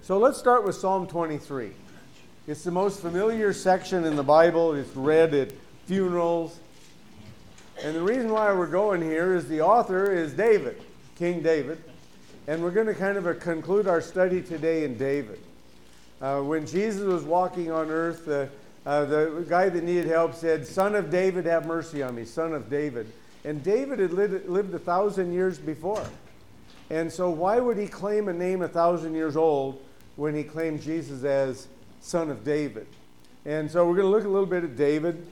So let's start with Psalm 23. It's the most familiar section in the Bible. It's read at funerals. And the reason why we're going here is the author is David, King David. And we're going to kind of conclude our study today in David. When Jesus was walking on earth, the guy that needed help said, "Son of David, have mercy on me, son of David." And David had lived 1,000 years before. And so why would he claim a name 1,000 years old when he claimed Jesus as son of David? And so we're going to look a little bit at David.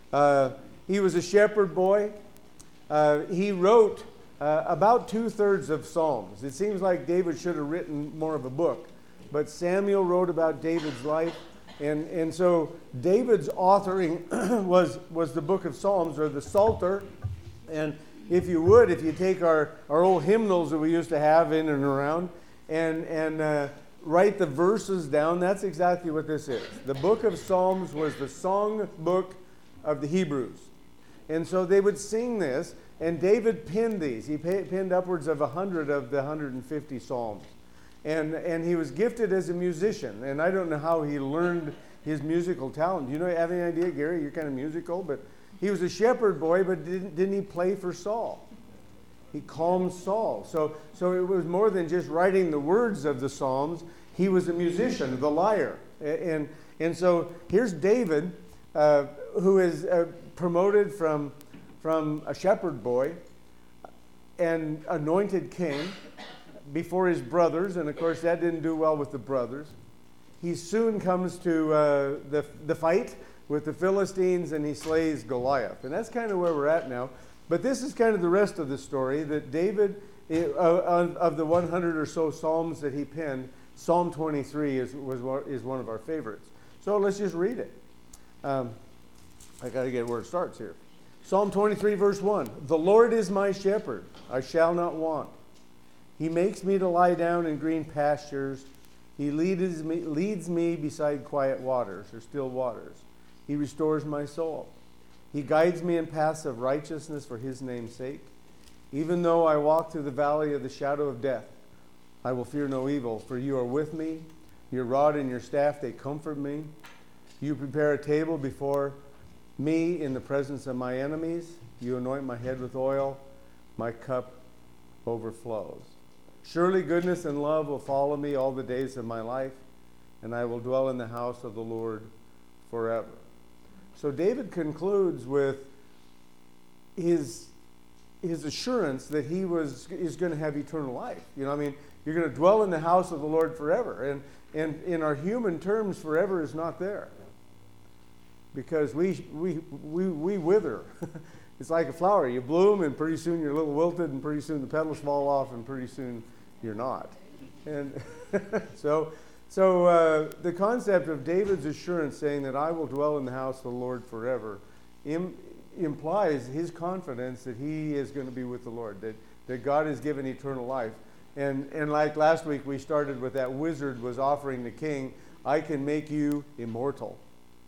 He was a shepherd boy. He wrote about 2/3 of Psalms. It seems like David should have written more of a book. But Samuel wrote about David's life. And so David's authoring was the book of Psalms, or the Psalter. And if you take our old hymnals that we used to have in and around and write the verses down, that's exactly what this is. The book of Psalms was the song book of the Hebrews. And so they would sing this, and David penned these. He penned upwards of 100 of the 150 Psalms. And he was gifted as a musician. And I don't know how he learned his musical talent. Do you have any idea, Gary? You're kind of musical, but he was a shepherd boy, but didn't he play for Saul? He calmed Saul. So it was more than just writing the words of the Psalms. He was a musician, the lyre. And so here's David, who is promoted from a shepherd boy and anointed king before his brothers. And of course, that didn't do well with the brothers. He soon comes to the fight with the Philistines, and he slays Goliath. And that's kind of where we're at now. But this is kind of the rest of the story, that David, of the 100 or so Psalms that he penned, Psalm 23 is one of our favorites. So let's just read it. I got to get where it starts here. Psalm 23, verse 1. "The Lord is my shepherd, I shall not want. He makes me to lie down in green pastures. He leads me beside quiet waters," or still waters. "He restores my soul. He guides me in paths of righteousness for his name's sake. Even though I walk through the valley of the shadow of death, I will fear no evil, for you are with me. Your rod and your staff, they comfort me. You prepare a table before me in the presence of my enemies. You anoint my head with oil. My cup overflows. Surely goodness and love will follow me all the days of my life, and I will dwell in the house of the Lord forever." So David concludes with his assurance that he is going to have eternal life. You're going to dwell in the house of the Lord forever. And in our human terms, forever is not there. Because we wither. It's like a flower. You bloom, and pretty soon you're a little wilted, and pretty soon the petals fall off, and pretty soon you're not. And so the concept of David's assurance, saying that I will dwell in the house of the Lord forever, implies his confidence that he is going to be with the Lord, that God has given eternal life. And like last week, we started with that wizard was offering the king, "I can make you immortal."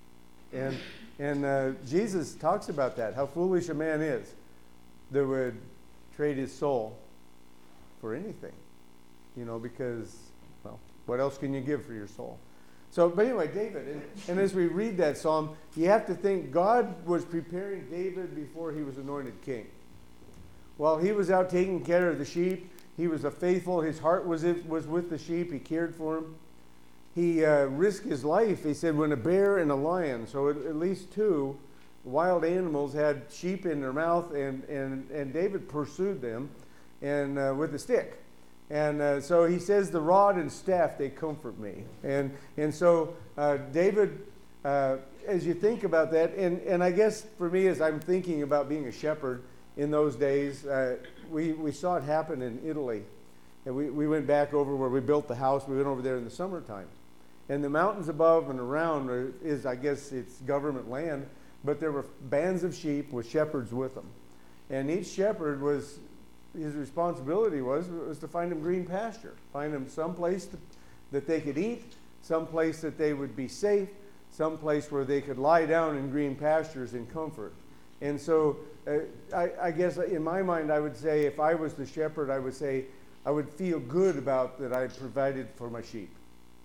And Jesus talks about that, how foolish a man is that would trade his soul for anything. Because, well, what else can you give for your soul? But anyway, David, and as we read that psalm, you have to think God was preparing David before he was anointed king. While he was out taking care of the sheep, he was faithful. His heart was with the sheep. He cared for them. He risked his life. He said when a bear and a lion, so at least two wild animals, had sheep in their mouth, and David pursued them and with a stick. And so he says, "The rod and staff, they comfort me." And so David, as you think about that, and I guess for me, as I'm thinking about being a shepherd in those days, we saw it happen in Italy. And we went back over where we built the house. We went over there in the summertime. And the mountains above and around is, I guess, it's government land, but there were bands of sheep with shepherds with them. And each shepherd his responsibility was to find them green pasture, find them some place that they could eat, some place that they would be safe, some place where they could lie down in green pastures in comfort. And so I guess in my mind, I would say, if I was the shepherd, I would say I would feel good about that I provided for my sheep.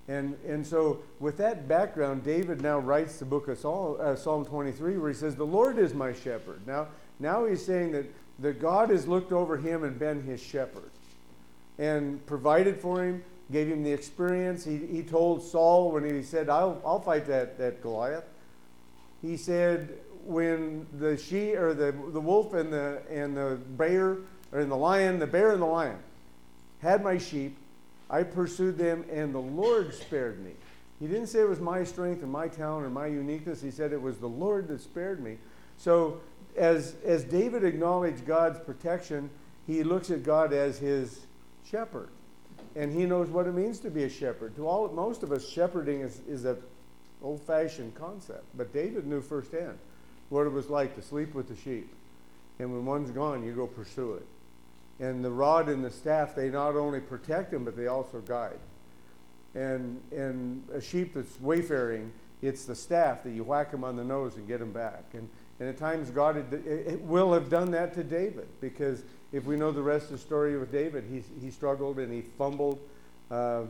And so with that background, David now writes the book of Psalm 23, where he says, the Lord is my shepherd. Now he's saying that God has looked over him and been his shepherd and provided for him, gave him the experience. He told Saul when he said, I'll fight that Goliath. He said, when the wolf and the bear, or the lion, the bear and the lion had my sheep, I pursued them, and the Lord spared me. He didn't say it was my strength or my talent or my uniqueness. He said it was the Lord that spared me. So as David acknowledged God's protection, he looks at God as his shepherd. And he knows what it means to be a shepherd. To most of us, shepherding is an old-fashioned concept. But David knew firsthand what it was like to sleep with the sheep. And when one's gone, you go pursue it. And the rod and the staff, they not only protect him, but they also guide. And a sheep that's wayfaring, it's the staff that you whack him on the nose and get him back. And at times God will have done that to David, because if we know the rest of the story with David, he struggled and he fumbled, and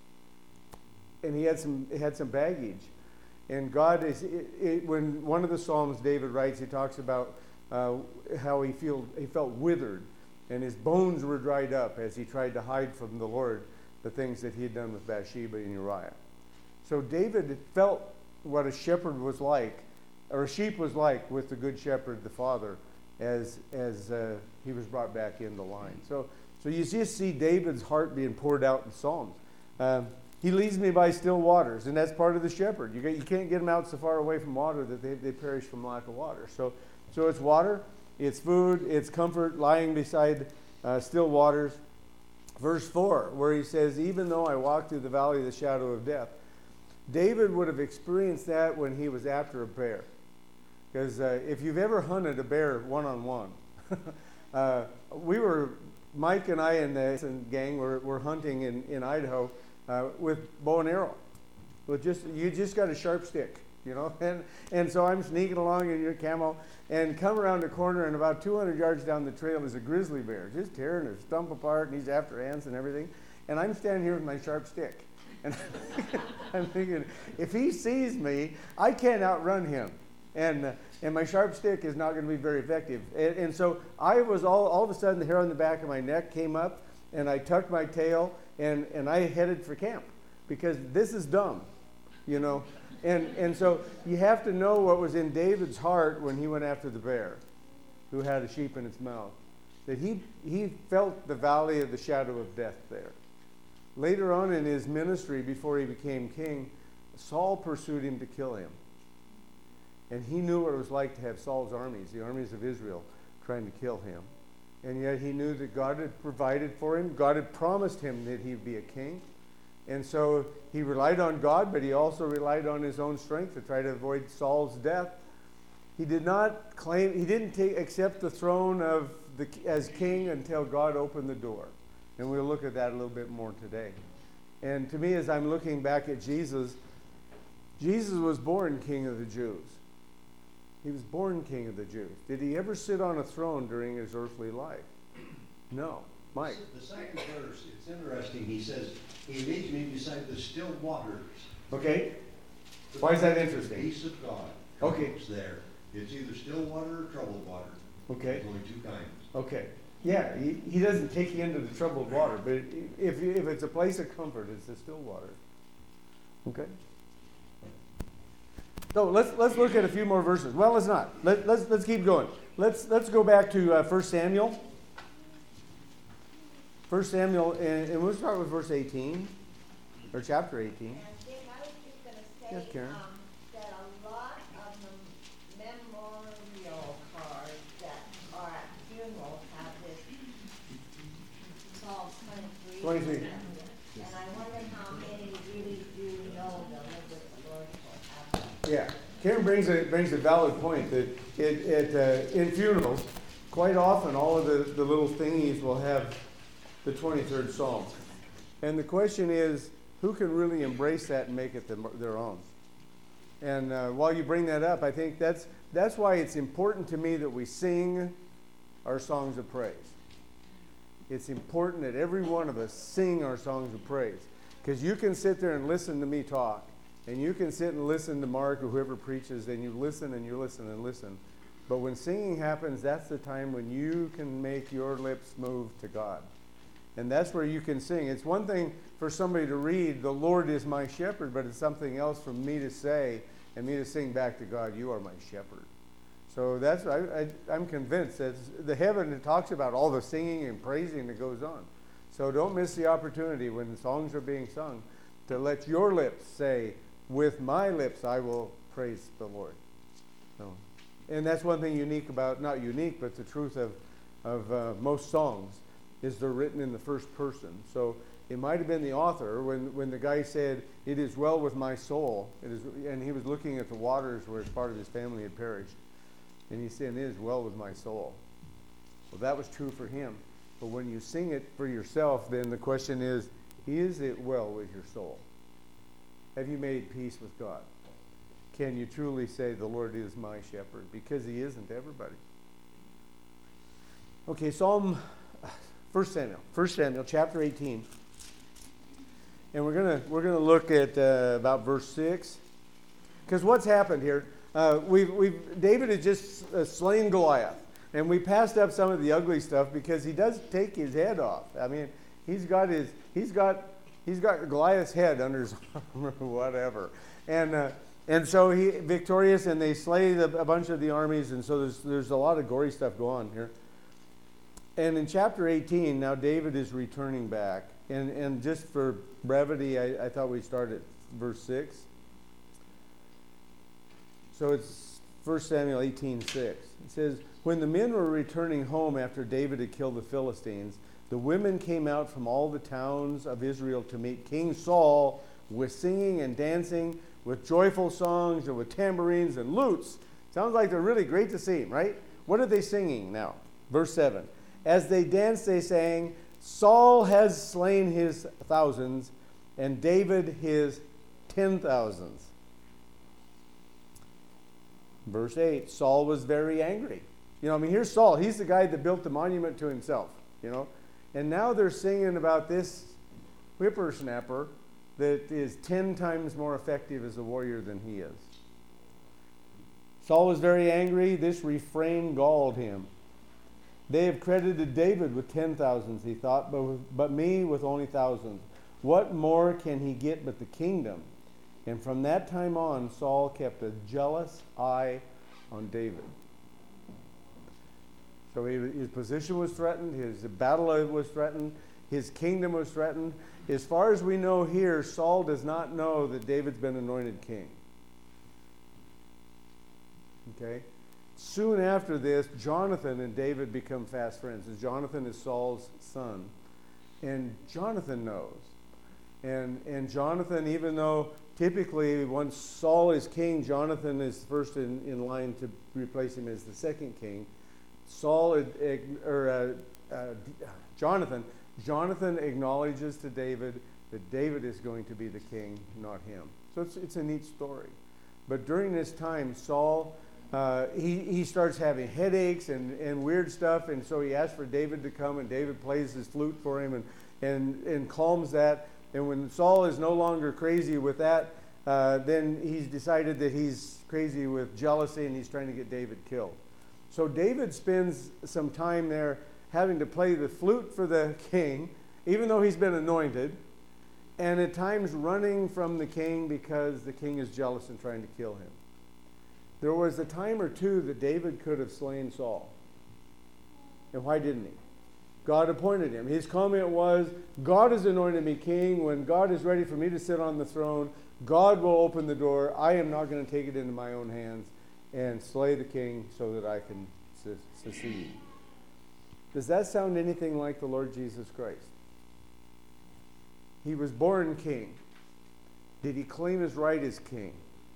he had some baggage. And God when one of the Psalms David writes, he talks about how he felt withered, and his bones were dried up as he tried to hide from the Lord the things that he had done with Bathsheba and Uriah. So David felt what a shepherd was like, or a sheep was like, with the good shepherd, the Father, as he was brought back into line. So you just see David's heart being poured out in Psalms. He leads me by still waters, and that's part of the shepherd. You can't get them out so far away from water that they perish from lack of water. So it's water, it's food, it's comfort, lying beside still waters. Verse 4, where he says, even though I walk through the valley of the shadow of death. David would have experienced that when he was after a bear. Because if you've ever hunted a bear one-on-one, Mike and I and the gang were hunting in Idaho with bow and arrow. You just got a sharp stick, and so I'm sneaking along in your camo and come around the corner, and about 200 yards down the trail is a grizzly bear just tearing his stump apart, and he's after ants and everything, and I'm standing here with my sharp stick, and I'm thinking, if he sees me, I can't outrun him, and my sharp stick is not going to be very effective. And so I was all of a sudden, the hair on the back of my neck came up, and I tucked my tail, and I headed for camp, because this is dumb, And so you have to know what was in David's heart when he went after the bear, who had a sheep in its mouth. That he felt the valley of the shadow of death there. Later on in his ministry, before he became king, Saul pursued him to kill him. And he knew what it was like to have Saul's armies, the armies of Israel, trying to kill him. And yet he knew that God had provided for him. God had promised him that he'd be a king. And so he relied on God, but he also relied on his own strength to try to avoid Saul's death. He didn't accept the throne as king until God opened the door. And we'll look at that a little bit more today. And to me, as I'm looking back at Jesus, Jesus was born King of the Jews. He was born King of the Jews. Did he ever sit on a throne during his earthly life? No. Mike. The second verse, it's interesting. He says, he leads me beside the still waters. Okay. Why is that interesting? Peace of God. Okay. It's there. It's either still water or troubled water. Okay. There's only two kinds. Okay. Yeah, he doesn't take you into the troubled water, but if it's a place of comfort, it's the still water. Okay. So let's look at a few more verses. Well, let's not. Let's keep going. Let's go back to 1 Samuel. 1 Samuel, and we'll start with verse 18, or chapter 18. And Dick, I was just going to say Yes, Karen. that a lot of the memorial cards that are at funerals have this Psalm 23. 23. And I wonder how many really do know the live with the Lord will have that. Yeah, Karen brings a valid point that in funerals, quite often all of the little thingies will have the 23rd Psalm. And the question is, who can really embrace that and make it their own? And while you bring that up, I think that's why it's important to me that we sing our songs of praise. It's important that every one of us sing our songs of praise. Because you can sit there and listen to me talk, and you can sit and listen to Mark or whoever preaches, and you listen and you listen and listen. But when singing happens, that's the time when you can make your lips move to God. And that's where you can sing. It's one thing for somebody to read, "The Lord is my shepherd," but it's something else for me to say and me to sing back to God, "You are my shepherd." So that's I'm convinced that the heaven it talks about all the singing and praising that goes on. So don't miss the opportunity when the songs are being sung to let your lips say, "With my lips I will praise the Lord." So, and that's one thing unique about, not unique, but the truth of most songs is they're written in the first person. So it might have been the author when the guy said, "It is well with my soul," and he was looking at the waters where part of his family had perished. And he said, "It is well with my soul." Well, that was true for him. But when you sing it for yourself, then the question is it well with your soul? Have you made peace with God? Can you truly say, "The Lord is my shepherd"? Because he isn't everybody. Okay, 1 Samuel chapter 18. And we're gonna look at about verse 6. Because what's happened here, David had just slain Goliath. And we passed up some of the ugly stuff because he does take his head off. I mean, he's got Goliath's head under his arm or whatever. And so he victorious, and they slay a bunch of the armies, and so there's a lot of gory stuff going on here. And in chapter 18, now David is returning back. And just for brevity, I thought we'd start at verse 6. So it's 1 Samuel 18:6. It says, "When the men were returning home after David had killed the Philistines, the women came out from all the towns of Israel to meet King Saul with singing and dancing, with joyful songs and with tambourines and lutes." Sounds like they're really great to see, right? What are they singing now? Verse 7. "As they danced, they sang, 'Saul has slain his thousands, and David his 10,000s.'" Verse 8, "Saul was very angry." Here's Saul. He's the guy that built the monument to himself, And now they're singing about this whippersnapper that is 10 times more effective as a warrior than he is. Saul was very angry. This refrain galled him. "They have credited David with 10,000s, he thought, but me with only thousands. What more can he get but the kingdom?" And from that time on, Saul kept a jealous eye on David. So his position was threatened, his battle was threatened, his kingdom was threatened. As far as we know here, Saul does not know that David's been anointed king. Okay? Soon after this, Jonathan and David become fast friends. Jonathan is Saul's son. And Jonathan knows. And Jonathan, even though typically once Saul is king, Jonathan is first in line to replace him as the second king. Jonathan acknowledges to David that David is going to be the king, not him. So it's a neat story. But during this time, Saul, he starts having headaches and weird stuff, and so he asks for David to come, and David plays his flute for him and calms that. And when Saul is no longer crazy with that, then he's decided that he's crazy with jealousy, and he's trying to get David killed. So David spends some time there having to play the flute for the king, even though he's been anointed, and at times running from the king because the king is jealous and trying to kill him. There was a time or two that David could have slain Saul. And why didn't he? God appointed him. His comment was, "God has anointed me king. When God is ready for me to sit on the throne, God will open the door. I am not going to take it into my own hands and slay the king so that I can succeed." Does that sound anything like the Lord Jesus Christ? He was born king. Did he claim his right as king?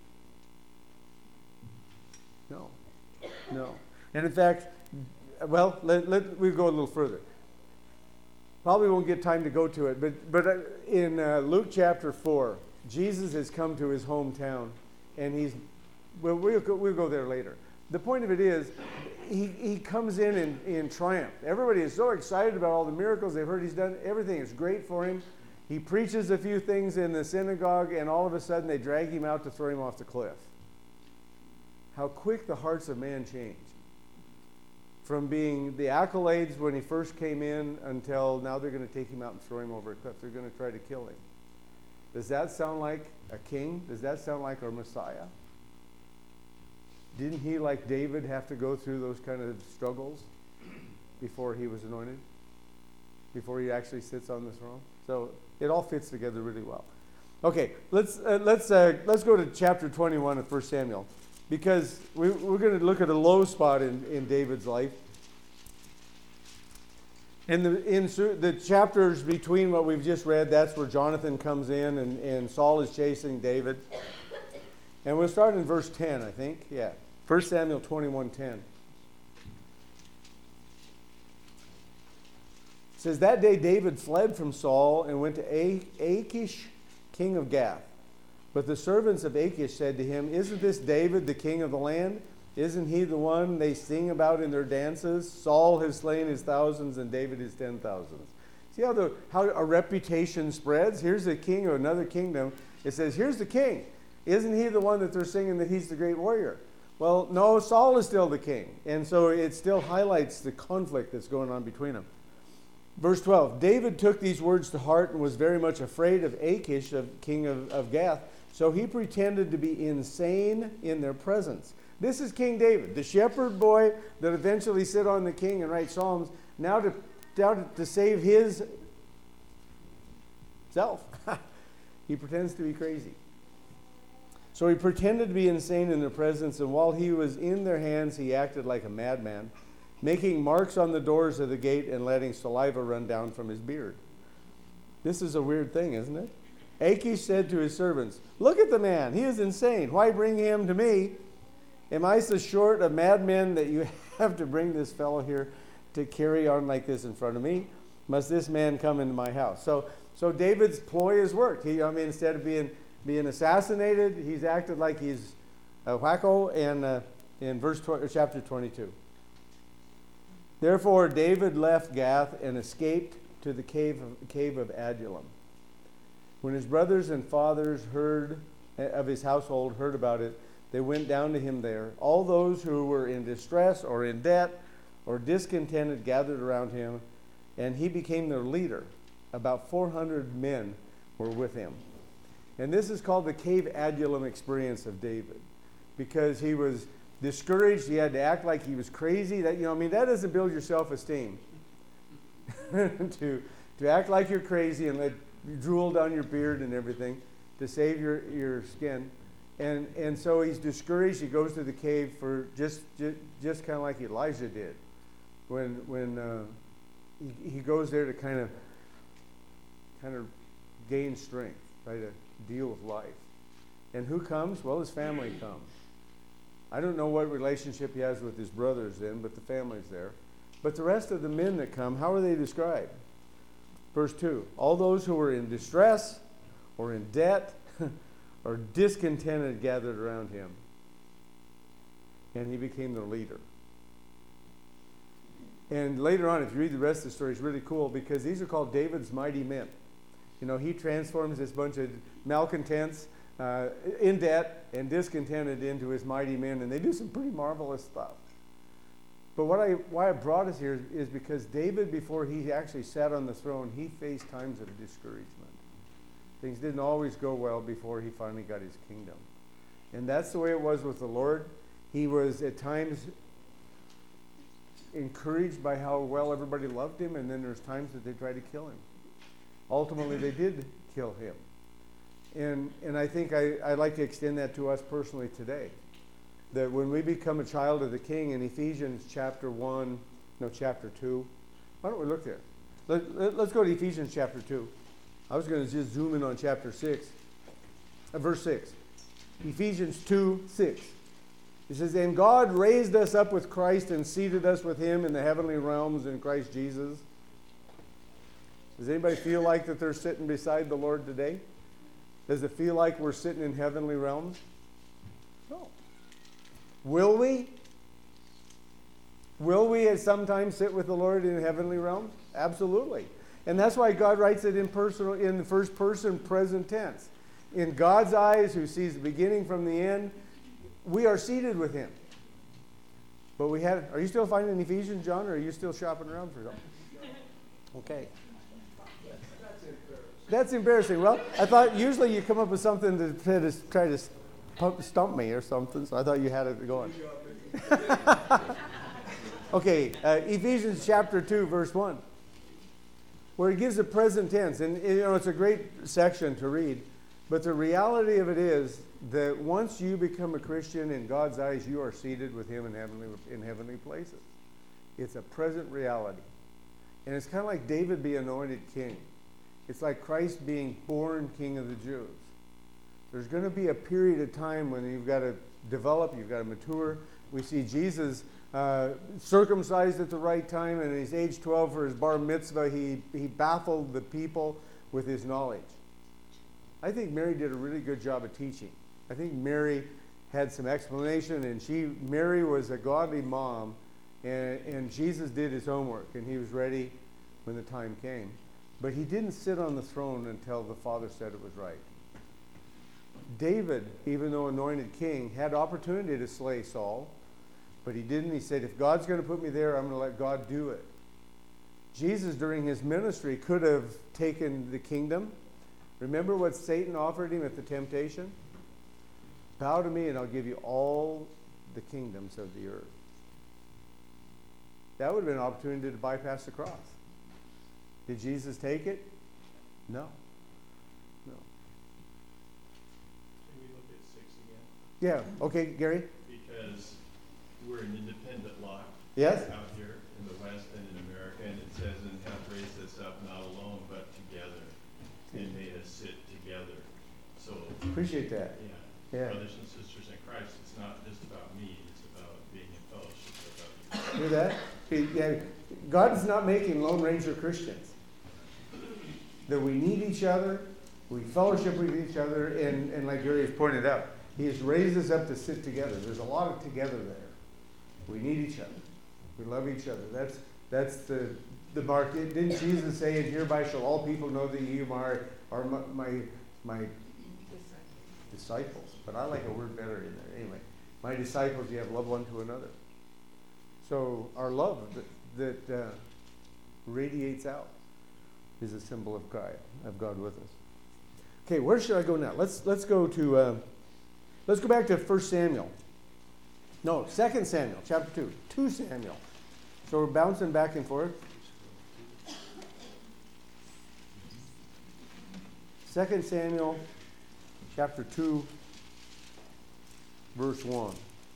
No. And in fact, well, we'll go a little further. Probably won't get time to go to it, but in Luke chapter 4, Jesus has come to his hometown, and we'll go there later. The point of it is, he comes in triumph. Everybody is so excited about all the miracles they've heard he's done. Everything is great for him. He preaches a few things in the synagogue, and all of a sudden they drag him out to throw him off the cliff. How quick the hearts of man change. From being the accolades when he first came in until now they're going to take him out and throw him over a cliff. They're going to try to kill him. Does that sound like a king? Does that sound like our Messiah? Didn't he, like David, have to go through those kind of struggles before he was anointed? Before he actually sits on the throne? So it all fits together really well. Okay, let's go to chapter 21 of 1 Samuel, because we're going to look at a low spot in David's life. In the chapters between what we've just read, that's where Jonathan comes in and Saul is chasing David. And we'll start in verse 10, I think. Yeah, 1 Samuel 21:10. It says, that day David fled from Saul and went to Achish, king of Gath. But the servants of Achish said to him, isn't this David, the king of the land? Isn't he the one they sing about in their dances? Saul has slain his thousands and David his 10,000s. See how a reputation spreads? Here's the king of another kingdom. It says, here's the king. Isn't he the one that they're singing that he's the great warrior? Well, no, Saul is still the king. And so it still highlights the conflict that's going on between them. Verse 12, David took these words to heart and was very much afraid of Achish, king of Gath. So he pretended to be insane in their presence. This is King David, the shepherd boy that eventually sit on the king and write psalms. Now to save his self, he pretends to be crazy. So he pretended to be insane in their presence, and while he was in their hands, he acted like a madman, making marks on the doors of the gate and letting saliva run down from his beard. This is a weird thing, isn't it? Achish said to his servants, look at the man, he is insane. Why bring him to me? Am I so short of madmen that you have to bring this fellow here to carry on like this in front of me? Must this man come into my house? So David's ploy has worked. Instead of being assassinated, he's acted like he's a wacko. And in chapter 22. Therefore David left Gath and escaped to the cave of Adullam. When his brothers and fathers of his household heard about it, they went down to him there. All those who were in distress or in debt or discontented gathered around him, and he became their leader. About 400 men were with him. And this is called the cave Adullam experience of David, because he was discouraged. He had to act like he was crazy. That doesn't build your self-esteem. to act like you're crazy and let you drool down your beard and everything to save your skin. And so he's discouraged. He goes to the cave for just kind of like Elijah did, when he goes there to kind of gain strength, try to deal with life. And who comes? Well, his family comes. I don't know what relationship he has with his brothers then, but the family's there. But the rest of the men that come, how are they described? Verse 2, all those who were in distress or in debt or discontented gathered around him, and he became their leader. And later on, if you read the rest of the story, it's really cool, because these are called David's mighty men. He transforms this bunch of malcontents in debt and discontented into his mighty men, and they do some pretty marvelous stuff. But why I brought us here is because David, before he actually sat on the throne, he faced times of discouragement. Things didn't always go well before he finally got his kingdom. And that's the way it was with the Lord. He was at times encouraged by how well everybody loved him, and then there's times that they tried to kill him. Ultimately, they did kill him. And I think I'd like to extend that to us personally today. That when we become a child of the King, in Ephesians chapter 2. Why don't we look there? Let's go to Ephesians chapter 2. I was going to just zoom in on chapter 6. Verse 6. Ephesians 2:6. It says, and God raised us up with Christ and seated us with him in the heavenly realms in Christ Jesus. Does anybody feel like that they're sitting beside the Lord today? Does it feel like we're sitting in heavenly realms? No. Will we? Will we at some time sit with the Lord in heavenly realms? Absolutely. And that's why God writes it in the first person present tense. In God's eyes, who sees the beginning from the end, we are seated with him. But are you still finding Ephesians, John, or are you still shopping around for something? Okay. That's embarrassing. Well, I thought usually you come up with something to try to stump me or something, so I thought you had it going. Okay, Ephesians chapter 2, verse 1, where it gives a present tense. And it's a great section to read, but the reality of it is that once you become a Christian, in God's eyes, you are seated with him in heavenly places. It's a present reality. And it's kind of like David being anointed king. It's like Christ being born King of the Jews. There's going to be a period of time when you've got to develop, you've got to mature. We see Jesus circumcised at the right time, and at his age 12 for his bar mitzvah, he baffled the people with his knowledge. I think Mary did a really good job of teaching. I think Mary had some explanation, and Mary was a godly mom, and Jesus did his homework, and he was ready when the time came. But he didn't sit on the throne until the Father said it was right. David, even though anointed king, had opportunity to slay Saul, but he didn't. He said, if God's going to put me there, I'm going to let God do it. Jesus, during his ministry, could have taken the kingdom. Remember what Satan offered him at the temptation? Bow to me and I'll give you all the kingdoms of the earth. That would have been an opportunity to bypass the cross. Did Jesus take it? No. No. Can we look at 6 again? Yeah. Okay, Gary? Because we're an independent lot Yes? out here in the West and in America, and it says, and hath raised us up not alone, but together, and made us sit together. So, Appreciate that. Yeah. brothers and sisters in Christ, it's not just about me, it's about being in fellowship with others. Hear that? Yeah. God is not making Lone Ranger Christians. That we need each other, we fellowship with each other, and like Gary has pointed out, he has raised us up to sit together. There's a lot of together there. We need each other. We love each other. That's the mark. Didn't Jesus say, and hereby shall all people know that you are my disciples? But I like a word better in there. Anyway, my disciples, you have love one to another. So our love that radiates out is a symbol of God with us. Okay, where should I go now? Let's go to let's go back to 1 Samuel. No, 2 Samuel, chapter 2. 2 Samuel. So we're bouncing back and forth. 2 Samuel, chapter 2, verse 1.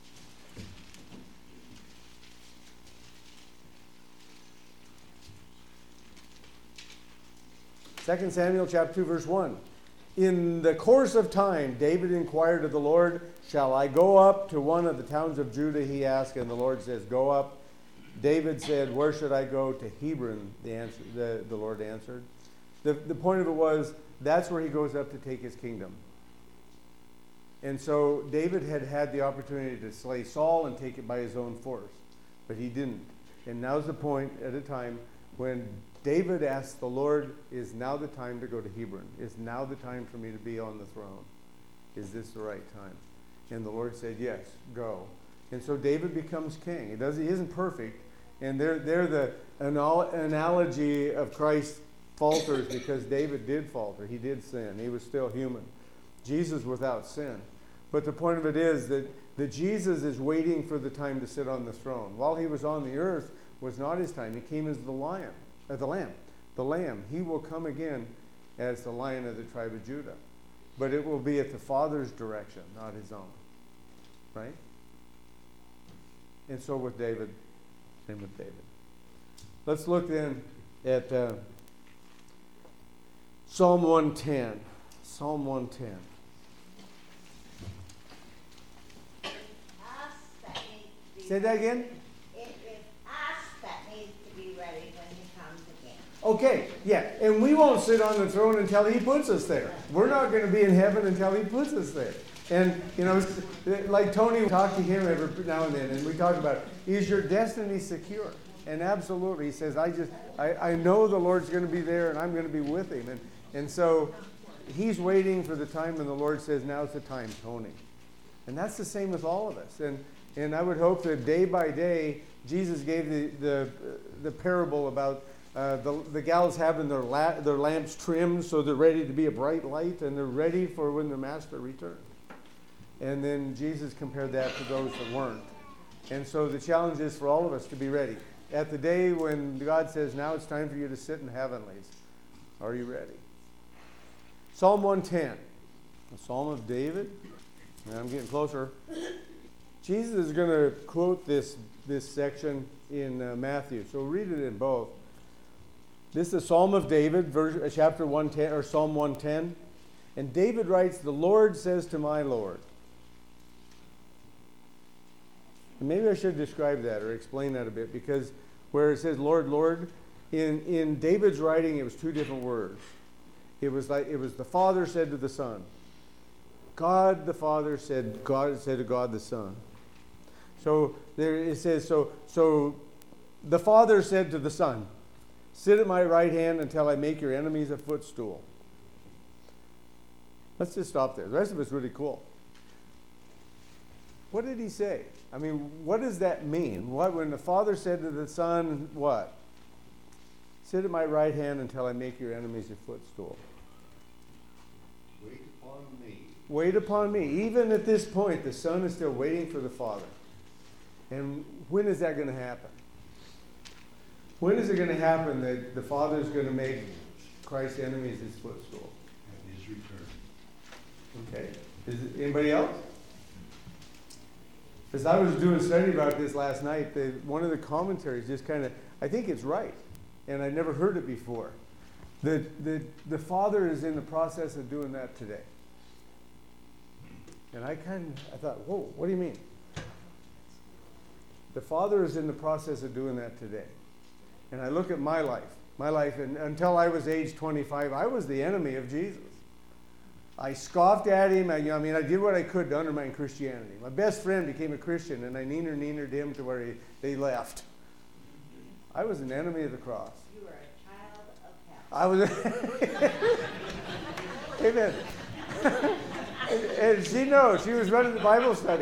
Second Samuel chapter 2, verse 1. In the course of time, David inquired of the Lord, shall I go up to one of the towns of Judah, he asked, and the Lord says, go up. David said, where should I go? To Hebron, the Lord answered. The point of it was, that's where he goes up to take his kingdom. And so David had the opportunity to slay Saul and take it by his own force, but he didn't. And now's the point at a time when David asked the Lord, is now the time to go to Hebron? Is now the time for me to be on the throne? Is this the right time? And the Lord said, yes, go. And so David becomes king. He isn't perfect. And they're the analogy of Christ falters because David did falter. He did sin. He was still human. Jesus without sin. But the point of it is that Jesus is waiting for the time to sit on the throne. While he was on the earth was not his time. He came as the lamb. The lamb. He will come again as the Lion of the tribe of Judah. But it will be at the Father's direction, not his own. Right? And so with David, same with David. Let's look then at Psalm 110. Psalm 110. Say that again? It is us that needs to be ready when he comes again. Okay, yeah. And we won't sit on the throne until he puts us there. We're not going to be in heaven until he puts us there. And, like Tony, we talk to him every now and then, and we talk about, is your destiny secure? And absolutely, he says, I know the Lord's going to be there and I'm going to be with him. And so he's waiting for the time when the Lord says, now's the time, Tony. And that's the same with all of us. And I would hope that day by day, Jesus gave the parable about the gals having their lamps trimmed so they're ready to be a bright light and they're ready for when their master returns. And then Jesus compared that to those that weren't. And so the challenge is for all of us to be ready. At the day when God says, now it's time for you to sit in heavenlies, are you ready? Psalm 110, a psalm of David. And I'm getting closer. Jesus is going to quote this section in Matthew. So read it in both. This is a Psalm of David, chapter 110, or Psalm 110. And David writes, the Lord says to my Lord. And maybe I should describe that or explain that a bit, because where it says Lord, Lord, in David's writing it was two different words. It was the Father said to the Son. God the Father said to God the Son. So there it says, so the Father said to the Son, sit at my right hand until I make your enemies a footstool. Let's just stop there. The rest of it's really cool. What did he say? I mean, what does that mean? When the Father said to the Son, what? Sit at my right hand until I make your enemies a footstool. Wait upon me. Wait upon me. Even at this point, the Son is still waiting for the Father. And when is that going to happen? When is it going to happen that the Father is going to make Christ's enemies his footstool? At his return. Okay. Is it anybody else? As I was doing a study about this last night, one of the commentaries just kind of, I think it's right, and I never heard it before. The Father is in the process of doing that today. And I thought, whoa, what do you mean? The Father is in the process of doing that today. And I look at my life, and until I was age 25, I was the enemy of Jesus. I scoffed at him. I did what I could to undermine Christianity. My best friend became a Christian, and I neenered him to where they left. I was an enemy of the cross. You were a child of hell. I was. Amen. And she knows. She was running the Bible study.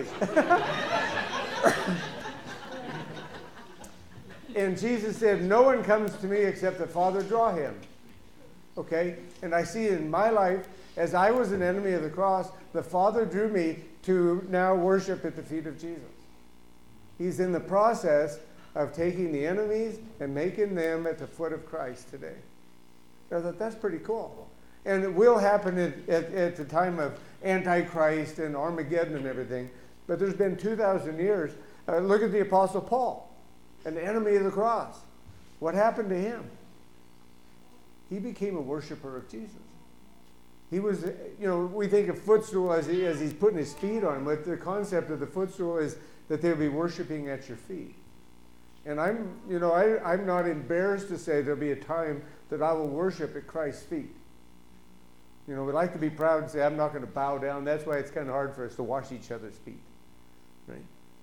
And Jesus said, no one comes to me except the Father draw him. Okay? And I see in my life, as I was an enemy of the cross, the Father drew me to now worship at the feet of Jesus. He's in the process of taking the enemies and making them at the foot of Christ today. I thought, that's pretty cool. And it will happen at the time of Antichrist and Armageddon and everything. But there's been 2,000 years. Look at the Apostle Paul, an enemy of the cross. What happened to him? He became a worshiper of Jesus. He was, we think of footstool as he's putting his feet on, but the concept of the footstool is that they'll be worshiping at your feet. And I'm not embarrassed to say there'll be a time that I will worship at Christ's feet. We like to be proud and say, I'm not going to bow down. That's why it's kind of hard for us to wash each other's feet. Right?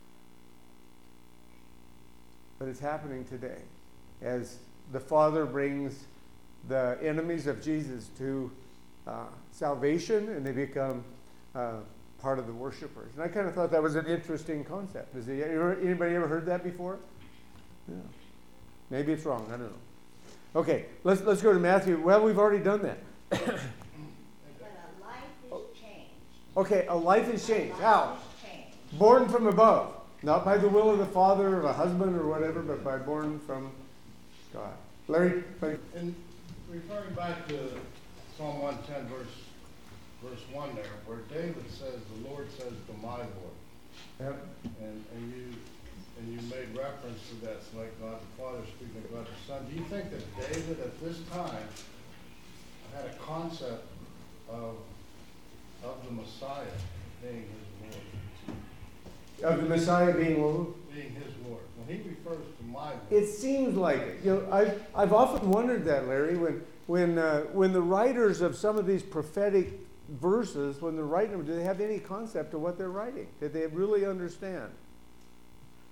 But it's happening today as the Father brings the enemies of Jesus to salvation, and they become part of the worshipers. And I kind of thought that was an interesting concept. Has anybody ever heard that before? Yeah. Maybe it's wrong. I don't know. Okay, let's go to Matthew. Well, we've already done that. But a life is changed. Okay, a life is changed. How? Changed. Born from above. Not by the will of the father or a husband or whatever, but by born from God. Larry? And referring back to Psalm 110, verse 1 there, where David says, the Lord says to my Lord. Yep. And you made reference to that, it's like God the Father speaking to God the Son. Do you think that David at this time had a concept of the Messiah being his Lord? Of the Messiah being Lord? Being his Lord. When he refers to my Lord. It seems like it. I've often wondered that, Larry, when the writers of some of these prophetic verses, when they're writing them, do they have any concept of what they're writing? Did they really understand?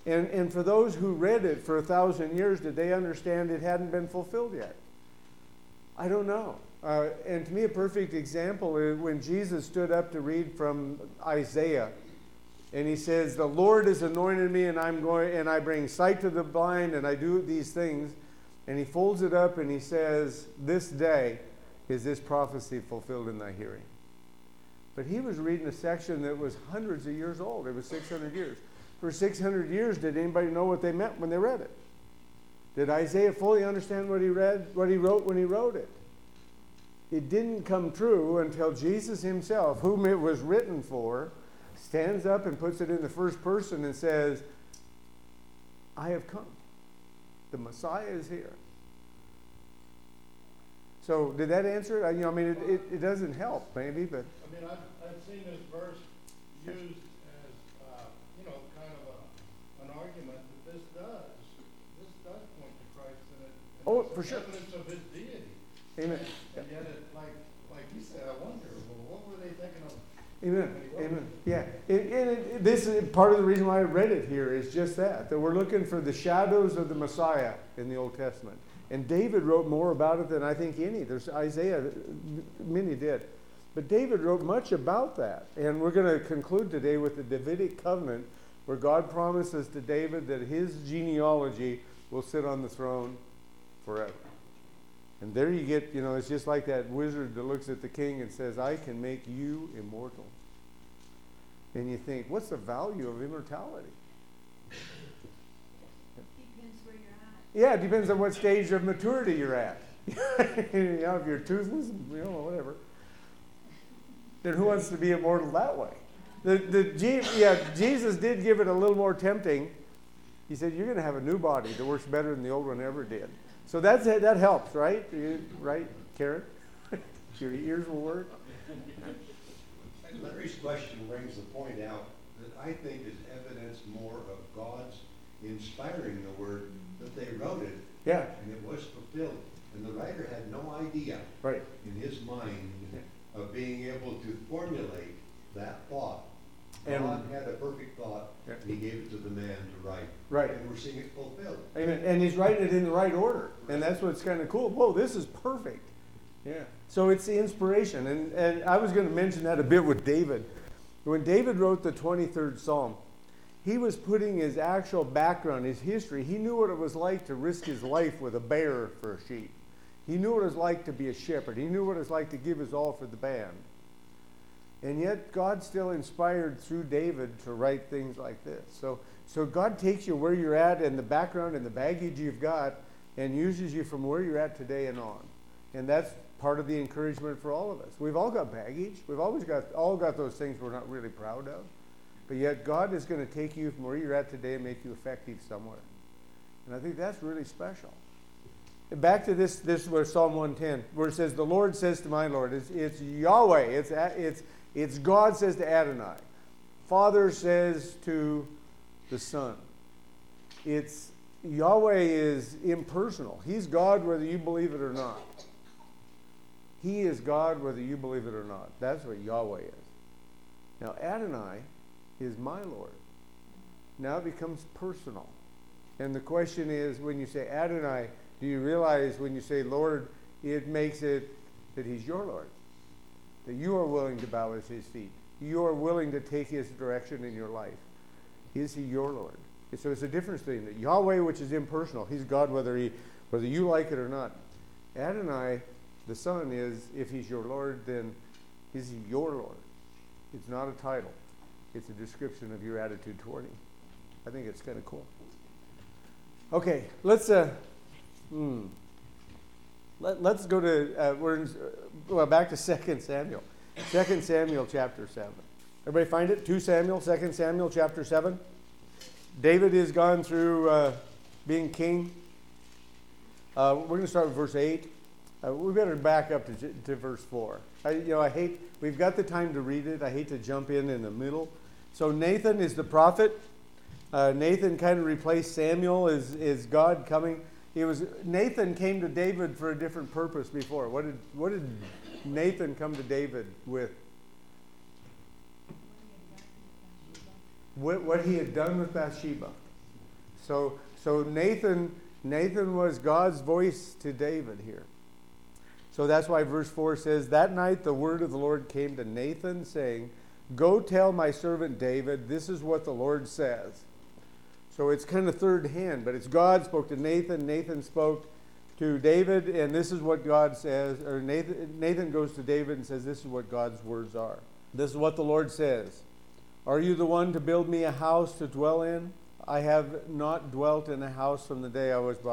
And for those who read it for 1,000 years, did they understand it hadn't been fulfilled yet? I don't know. And to me, a perfect example is when Jesus stood up to read from Isaiah, and he says, "The Lord has anointed me, and I bring sight to the blind, and I do these things." And he folds it up and he says, "This day is this prophecy fulfilled in thy hearing." But he was reading a section that was hundreds of years old. It was 600 years. For 600 years, did anybody know what they meant when they read it? Did Isaiah fully understand what he wrote when he wrote it? It didn't come true until Jesus himself, whom it was written for, stands up and puts it in the first person and says, "I have come. The Messiah is here." So did that answer it? It doesn't help, maybe, but... I mean, I've seen this verse used as, kind of an argument that this does point to Christ in it. Oh, It's for sure. evidence of his deity. Amen. And yet, like you said, I wonder, well, what were they thinking of? Amen. when he wrote Amen. it? Yeah. This is part of the reason why I read it here is just that we're looking for the shadows of the Messiah in the Old Testament. And David wrote more about it than I think any. There's Isaiah, many did. But David wrote much about that. And we're going to conclude today with the Davidic covenant, where God promises to David that his genealogy will sit on the throne forever. And there you get, it's just like that wizard that looks at the king and says, "I can make you immortal." And you think, what's the value of immortality? Depends where you're at. Yeah, it depends on what stage of maturity you're at. If you're toothless, whatever. Then who wants to be immortal that way? Jesus did give it a little more tempting. He said, "You're going to have a new body that works better than the old one ever did." So that helps, right? Right, Karen? Your ears will work. Larry's question brings the point out that I think is evidence more of God's inspiring the word that they wrote it, Yeah, and it was fulfilled. And the writer had no idea right. in his mind of being able to formulate that thought. And- God had a perfect thought, Yeah. and he gave it to the man to write. Right. And we're seeing it fulfilled. Amen. And he's writing it in the right order. And that's what's kind of cool. Whoa, this is perfect. Yeah. So it's the inspiration. And I was going to mention that a bit with David. When David wrote the 23rd Psalm, he was putting his actual background, his history. He knew what it was like to risk his life with a bear for a sheep. He knew what it was like to be a shepherd. He knew what it was like to give his all for the band. And yet God still inspired through David to write things like this. So God takes you where you're at and the background and the baggage you've got and uses you from where you're at today and on. And that's part of the encouragement for all of us. We've all got baggage. We've always all got those things we're not really proud of. But yet God is going to take you from where you're at today and make you effective somewhere. And I think that's really special. Back to this was Psalm 110, where it says, "The Lord says to my Lord," it's Yahweh, it's God says to Adonai. Father says to the Son. It's Yahweh is impersonal. He's God whether you believe it or not. He is God whether you believe it or not. That's what Yahweh is. Now Adonai is my Lord. Now it becomes personal. And the question is, when you say Adonai, do you realize when you say Lord, it makes it that he's your Lord? That you are willing to bow at his feet. You are willing to take his direction in your life. Is he your Lord? So it's a difference thing. That Yahweh, which is impersonal, he's God whether you like it or not. Adonai, the Son, is, if he's your Lord, then is he your Lord? It's not a title. It's a description of your attitude toward him. I think it's kind of cool. Okay, let's go to back to 2 Samuel. 2 Samuel chapter 7. Everybody find it? 2 Samuel, 2 Samuel chapter 7. David has gone through being king. We're going to start with verse 8. We better back up to verse 4. I hate, we've got the time to read it. I hate to jump in the middle. So Nathan is the prophet. Nathan kind of replaced Samuel as God coming. Nathan came to David for a different purpose before. What did Nathan come to David with? What he had done with Bathsheba. So Nathan was God's voice to David here. So that's why verse 4 says, that night the word of the Lord came to Nathan, saying, go tell my servant David, this is what the Lord says. So it's kind of third hand, but it's God spoke to Nathan. Nathan spoke to David, and this is what God says. Or Nathan goes to David and says, this is what God's words are. This is what the Lord says. Are you the one to build me a house to dwell in? I have not dwelt in a house from the day I was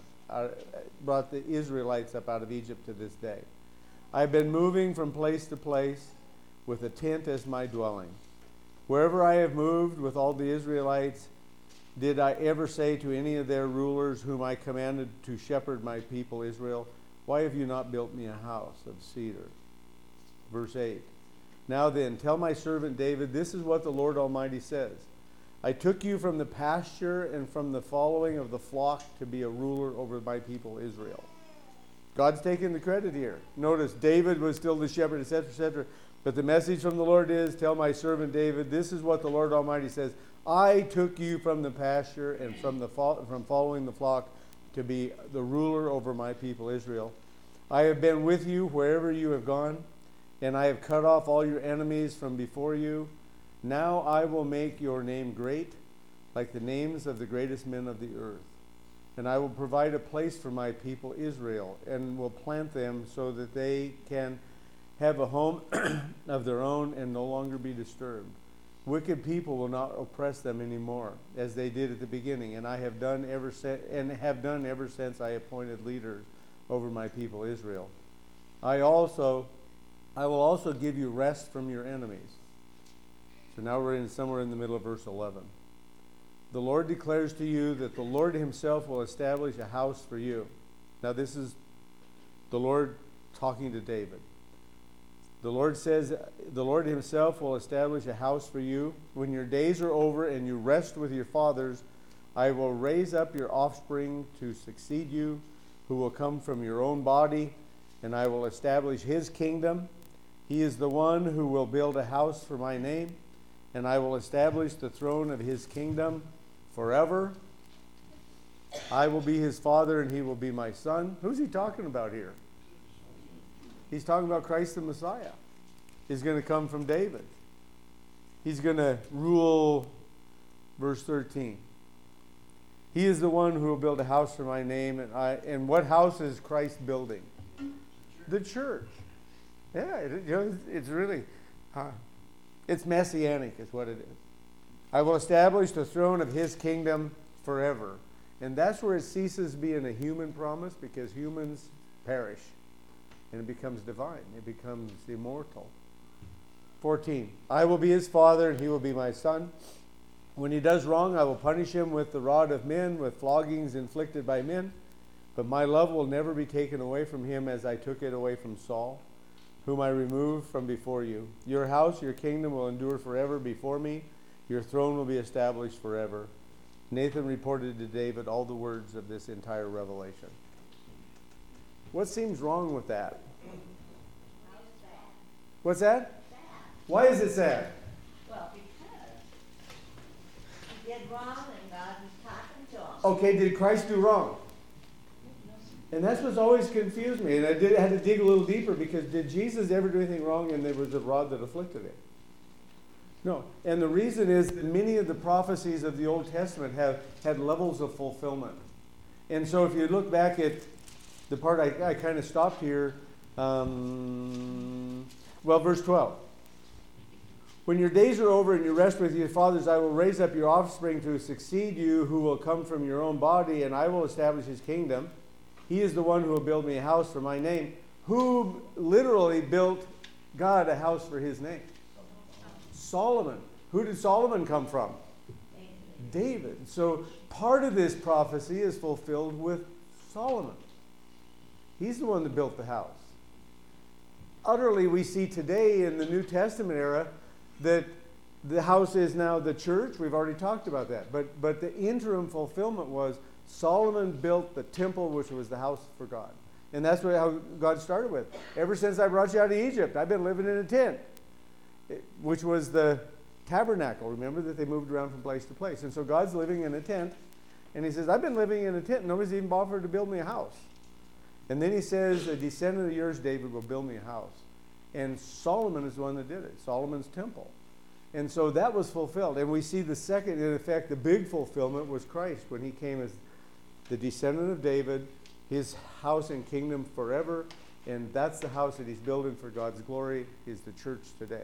brought the Israelites up out of Egypt to this day. I've been moving from place to place with a tent as my dwelling. Wherever I have moved with all the Israelites, did I ever say to any of their rulers whom I commanded to shepherd my people Israel, why have you not built me a house of cedar? Verse 8. Now then, tell my servant David, this is what the Lord Almighty says. I took you from the pasture and from the following of the flock to be a ruler over my people Israel. God's taking the credit here. Notice, David was still the shepherd, etc., etc. But the message from the Lord is, tell my servant David, this is what the Lord Almighty says. I took you from the pasture and from following the flock to be the ruler over my people Israel. I have been with you wherever you have gone, and I have cut off all your enemies from before you. Now I will make your name great, like the names of the greatest men of the earth. And I will provide a place for my people Israel, and will plant them so that they can have a home of their own and no longer be disturbed. Wicked people will not oppress them anymore, as they did at the beginning, and I have done ever since I appointed leaders over my people Israel. I will also give you rest from your enemies. So now we're somewhere in the middle of verse 11. The Lord declares to you that the Lord himself will establish a house for you. Now this is the Lord talking to David. The Lord says, the Lord himself will establish a house for you. When your days are over and you rest with your fathers, I will raise up your offspring to succeed you, who will come from your own body, and I will establish his kingdom. He is the one who will build a house for my name, and I will establish the throne of his kingdom forever. I will be his father, and he will be my son. Who's he talking about here? He's talking about Christ the Messiah. He's going to come from David. He's going to rule, verse 13. He is the one who will build a house for my name. And what house is Christ building? The church. Yeah, it's really, it's messianic is what it is. I will establish the throne of his kingdom forever. And that's where it ceases being a human promise, because humans perish. And it becomes divine. It becomes immortal. 14. I will be his father, and he will be my son. When he does wrong, I will punish him with the rod of men, with floggings inflicted by men. But my love will never be taken away from him, as I took it away from Saul, whom I removed from before you. Your house, your kingdom will endure forever before me. Your throne will be established forever. Nathan reported to David all the words of this entire revelation. What seems wrong with that? What's that? Sad. Why is it sad? Well, because he did wrong and God was talking to him. Okay, did Christ do wrong? And that's what's always confused me. And I had to dig a little deeper, because did Jesus ever do anything wrong and there was a rod that afflicted him? No. And the reason is that many of the prophecies of the Old Testament have had levels of fulfillment. And so if you look back at the part I kind of stopped here, verse 12. When your days are over and you rest with your fathers, I will raise up your offspring to succeed you, who will come from your own body, and I will establish his kingdom. He is the one who will build me a house for my name. Who literally built God a house for his name? Solomon. Who did Solomon come from? David. So part of this prophecy is fulfilled with Solomon. He's the one that built the house. Utterly, we see today in the New Testament era that the house is now the church. We've already talked about that. But the interim fulfillment was Solomon built the temple, which was the house for God. And that's how God started with. Ever since I brought you out of Egypt, I've been living in a tent, which was the tabernacle. Remember that they moved around from place to place. And so God's living in a tent, And he says, I've been living in a tent. Nobody's even offered to build me a house. And then he says, a descendant of yours, David, will build me a house. And Solomon is the one that did it, Solomon's temple. And so that was fulfilled. And we see the second, in effect, the big fulfillment was Christ when he came as the descendant of David, his house and kingdom forever. And that's the house that he's building for God's glory, is the church today.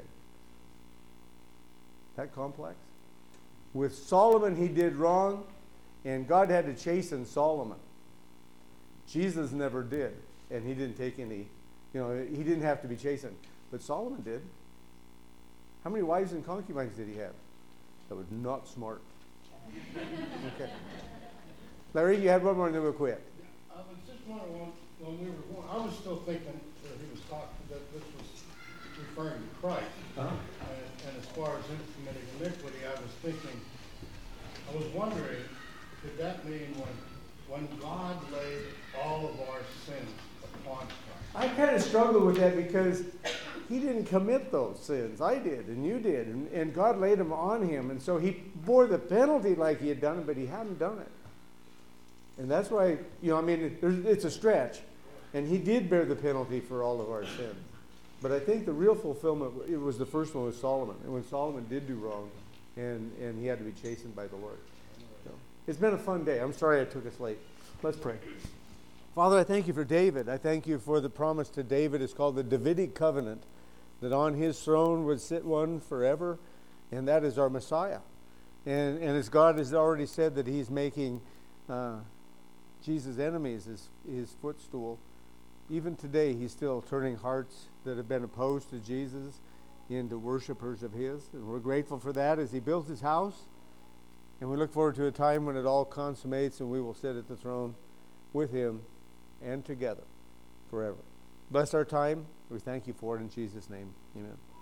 That complex? With Solomon, he did wrong, and God had to chasten Solomon. Jesus never did, and he didn't take any, he didn't have to be chastened. But Solomon did. How many wives and concubines did he have? That was not smart. Okay. Larry, you had one more and then we'll quit. I was just wondering, when we were going, I was still thinking that he was talking, that this was referring to Christ. Uh-huh. And as far as him committing iniquity, I was wondering, did that mean when God laid all of our sins upon Christ? I kind of struggle with that because he didn't commit those sins. I did, and you did, and God laid them on him. And so he bore the penalty like he had done it, but he hadn't done it. And that's why, it's a stretch. And he did bear the penalty for all of our sins. But I think the real fulfillment, it was the first one with Solomon. And when Solomon did do wrong, and he had to be chastened by the Lord. So, it's been a fun day. I'm sorry I took us late. Let's pray. Father, I thank you for David. I thank you for the promise to David. It's called the Davidic covenant, that on his throne would sit one forever, and that is our Messiah. And as God has already said that he's making Jesus' enemies his footstool, even today he's still turning hearts that have been opposed to Jesus into worshipers of his. And we're grateful for that as he builds his house. And we look forward to a time when it all consummates and we will sit at the throne with him and together forever. Bless our time. We thank you for it in Jesus' name. Amen.